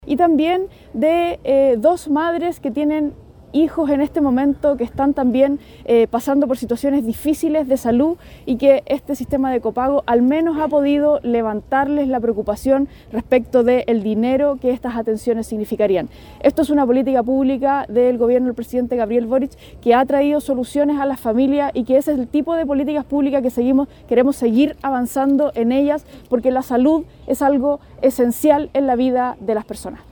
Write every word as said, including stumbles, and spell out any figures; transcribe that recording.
Y también de eh, dos madres que tienen hijos en este momento que están también eh, pasando por situaciones difíciles de salud y que este sistema de copago al menos ha podido levantarles la preocupación respecto del dinero que estas atenciones significarían. Esto es una política pública del gobierno del presidente Gabriel Boric que ha traído soluciones a las familias y que ese es el tipo de políticas públicas que seguimos, queremos seguir avanzando en ellas porque la salud es algo esencial en la vida de las personas.